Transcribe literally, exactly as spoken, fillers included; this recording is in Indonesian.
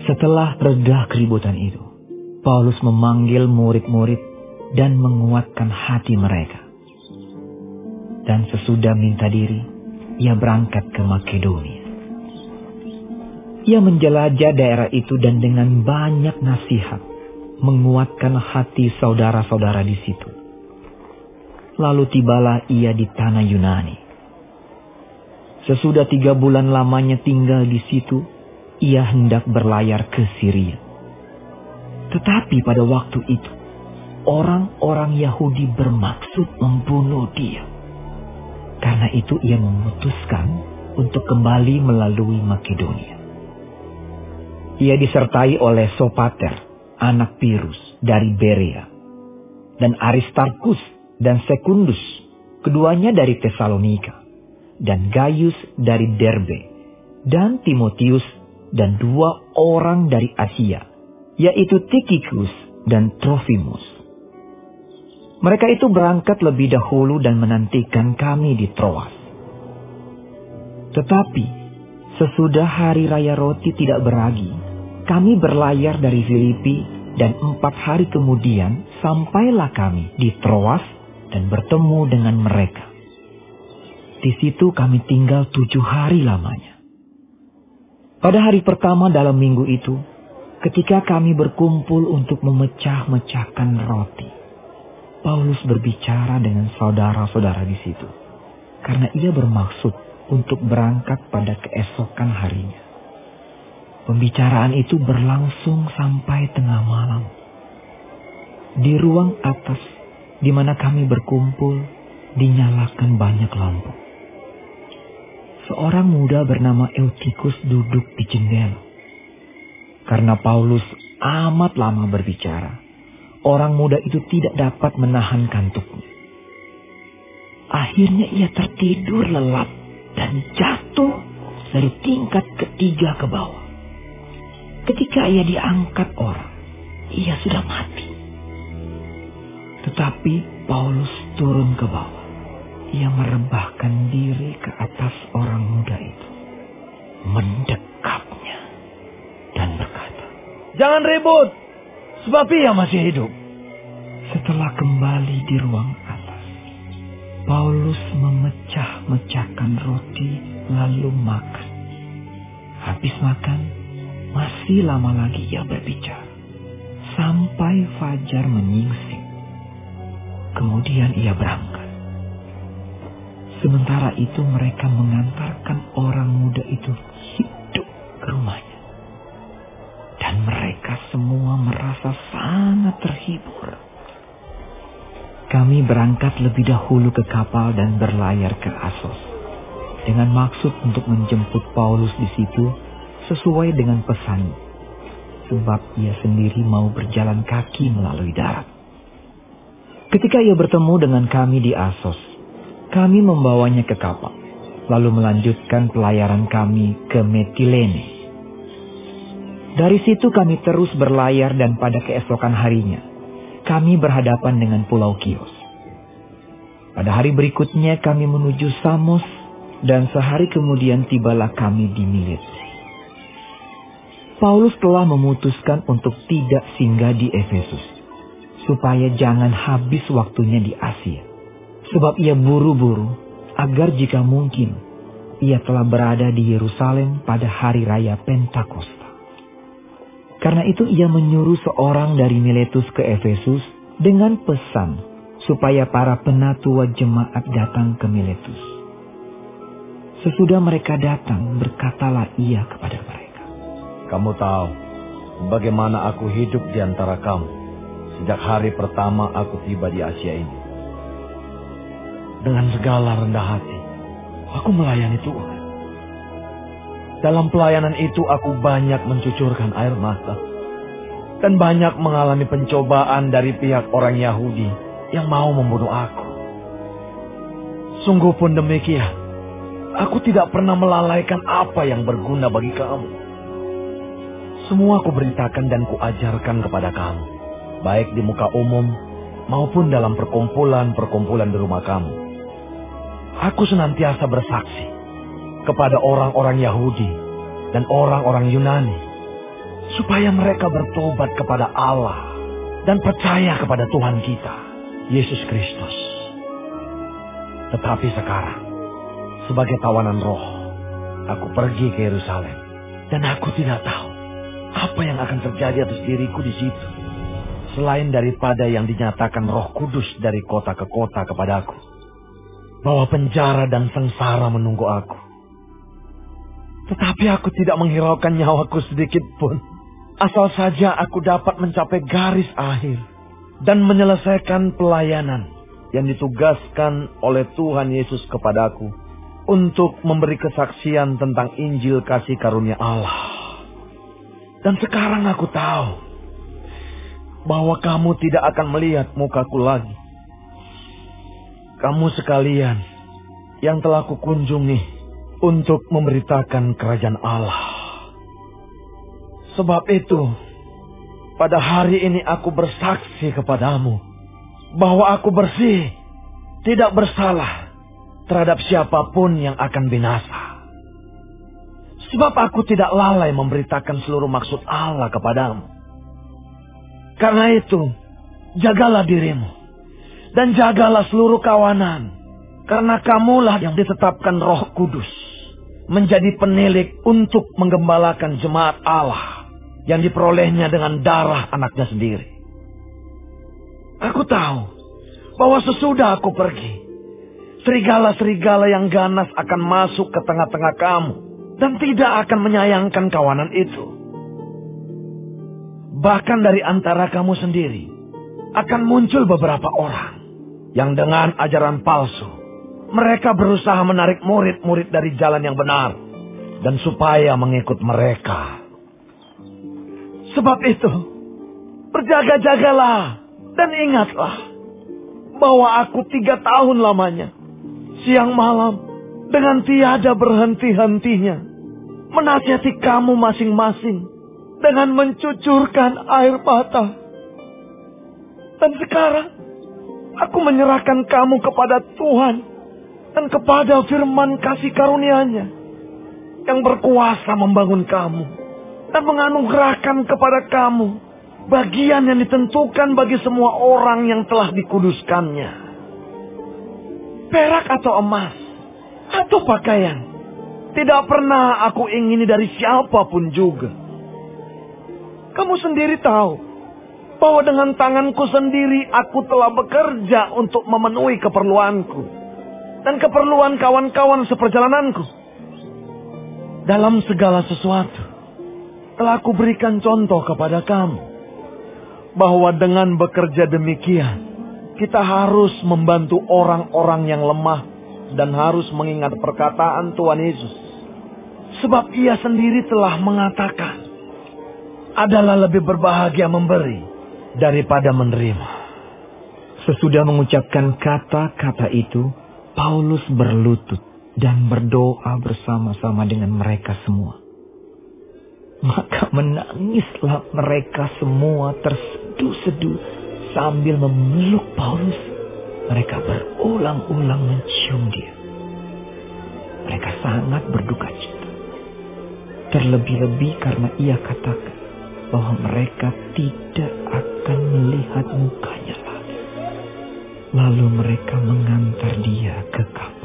Setelah reda keributan itu, Paulus memanggil murid-murid dan menguatkan hati mereka. Dan sesudah minta diri, ia berangkat ke Makedonia. Ia menjelajah daerah itu dan dengan banyak nasihat menguatkan hati saudara-saudara di situ. Lalu tibalah ia di tanah Yunani. Sesudah tiga bulan lamanya tinggal di situ, ia hendak berlayar ke Syria. Tetapi pada waktu itu, orang-orang Yahudi bermaksud membunuh dia. Karena itu ia memutuskan untuk kembali melalui Makedonia. Ia disertai oleh Sopater, anak Pirus dari Berea, dan Aristarkus dan Sekundus, keduanya dari Tesalonika, dan Gaius dari Derbe, dan Timotius dan dua orang dari Asia, yaitu Tikhikus dan Trofimus. Mereka itu berangkat lebih dahulu dan menantikan kami di Troas. Tetapi sesudah hari raya roti tidak beragi, kami berlayar dari Filipi dan empat hari kemudian sampailah kami di Troas dan bertemu dengan mereka. Di situ kami tinggal tujuh hari lamanya. Pada hari pertama dalam minggu itu, ketika kami berkumpul untuk memecah-mecahkan roti, Paulus berbicara dengan saudara-saudara di situ, karena ia bermaksud untuk berangkat pada keesokan harinya. Pembicaraan itu berlangsung sampai tengah malam. Di ruang atas, di mana kami berkumpul, dinyalakan banyak lampu. Seorang muda bernama Eutikus duduk di jendela. Karena Paulus amat lama berbicara, orang muda itu tidak dapat menahan kantuknya. Akhirnya ia tertidur lelap dan jatuh dari tingkat ketiga ke bawah. Ketika ia diangkat orang, ia sudah mati. Tetapi Paulus turun ke bawah. Ia merebahkan diri ke atas orang muda itu, mendekapnya dan berkata, "Jangan ribut, sebab ia masih hidup." Setelah kembali di ruang atas, Paulus memecah-mecahkan roti lalu makan. Habis makan, masih lama lagi ia berbicara, sampai fajar menyingsing. Kemudian ia berangkat. Sementara itu mereka mengantarkan orang muda itu hidup ke rumahnya. Dan mereka semua merasa sangat terhibur. Kami berangkat lebih dahulu ke kapal dan berlayar ke Asos, dengan maksud untuk menjemput Paulus di situ sesuai dengan pesan, sebab ia sendiri mau berjalan kaki melalui darat. Ketika ia bertemu dengan kami di Asos, kami membawanya ke kapal, lalu melanjutkan pelayaran kami ke Metilene. Dari situ kami terus berlayar dan pada keesokan harinya, kami berhadapan dengan Pulau Kios. Pada hari berikutnya kami menuju Samos dan sehari kemudian tibalah kami di Milet. Paulus telah memutuskan untuk tidak singgah di Efesus, supaya jangan habis waktunya di Asia. Sebab ia buru-buru agar jika mungkin ia telah berada di Yerusalem pada hari raya Pentakosta. Karena itu ia menyuruh seorang dari Miletus ke Efesus dengan pesan supaya para penatua jemaat datang ke Miletus. Sesudah mereka datang, berkatalah ia kepada mereka, "Kamu tahu bagaimana aku hidup di antara kamu sejak hari pertama aku tiba di Asia ini. Dengan segala rendah hati, aku melayani Tuhan. Dalam pelayanan itu aku banyak mencucurkan air mata. Dan banyak mengalami pencobaan dari pihak orang Yahudi yang mau membunuh aku. Sungguh pun demikian, aku tidak pernah melalaikan apa yang berguna bagi kamu. Semua aku beritakan dan kuajarkan kepada kamu, baik di muka umum maupun dalam perkumpulan-perkumpulan di rumah kamu. Aku senantiasa bersaksi kepada orang-orang Yahudi dan orang-orang Yunani, supaya mereka bertobat kepada Allah dan percaya kepada Tuhan kita, Yesus Kristus. Tetapi sekarang, sebagai tawanan roh, aku pergi ke Yerusalem dan aku tidak tahu apa yang akan terjadi atas diriku di situ, selain daripada yang dinyatakan Roh Kudus dari kota ke kota kepadaku, bahwa penjara dan sengsara menunggu aku. Tetapi aku tidak menghiraukan nyawaku sedikit pun, asal saja aku dapat mencapai garis akhir dan menyelesaikan pelayanan yang ditugaskan oleh Tuhan Yesus kepadaku untuk memberi kesaksian tentang Injil kasih karunia Allah. Dan sekarang aku tahu bahwa kamu tidak akan melihat mukaku lagi. Kamu sekalian yang telah kukunjungi untuk memberitakan kerajaan Allah. Sebab itu, pada hari ini aku bersaksi kepadamu bahwa aku bersih, tidak bersalah terhadap siapapun yang akan binasa. Sebab aku tidak lalai memberitakan seluruh maksud Allah kepadamu. Karena itu, jagalah dirimu dan jagalah seluruh kawanan, karena kamulah yang ditetapkan Roh Kudus menjadi penilik untuk menggembalakan jemaat Allah yang diperolehnya dengan darah anaknya sendiri. Aku tahu bahwa sesudah aku pergi, serigala-serigala yang ganas akan masuk ke tengah-tengah kamu dan tidak akan menyayangkan kawanan itu. Bahkan dari antara kamu sendiri akan muncul beberapa orang yang dengan ajaran palsu mereka berusaha menarik murid-murid dari jalan yang benar dan supaya mengikut mereka. Sebab itu, berjaga-jagalah dan ingatlah bahwa aku tiga tahun lamanya, siang malam dengan tiada berhenti-hentinya menasihati kamu masing-masing dengan mencucurkan air mata. Dan sekarang aku menyerahkan kamu kepada Tuhan dan kepada firman kasih karunia-Nya yang berkuasa membangun kamu dan menganugerahkan kepada kamu bagian yang ditentukan bagi semua orang yang telah dikuduskannya. Perak atau emas atau pakaian tidak pernah aku ingini dari siapapun juga. Kamu sendiri tahu bahwa dengan tanganku sendiri aku telah bekerja untuk memenuhi keperluanku dan keperluan kawan-kawan seperjalananku. Dalam segala sesuatu telah aku berikan contoh kepada kamu bahwa dengan bekerja demikian kita harus membantu orang-orang yang lemah dan harus mengingat perkataan Tuhan Yesus. Sebab Ia sendiri telah mengatakan, adalah lebih berbahagia memberi daripada menerima. Sesudah mengucapkan kata-kata itu, Paulus berlutut dan berdoa bersama-sama dengan mereka semua. Maka menangislah mereka semua terseduh-seduh sambil memeluk Paulus. Mereka berulang-ulang mencium dia. Mereka sangat berduka cita. Terlebih-lebih karena ia katakan bahwa mereka tidak akan melihat mukanya lagi. Lalu mereka mengantar dia ke kamar.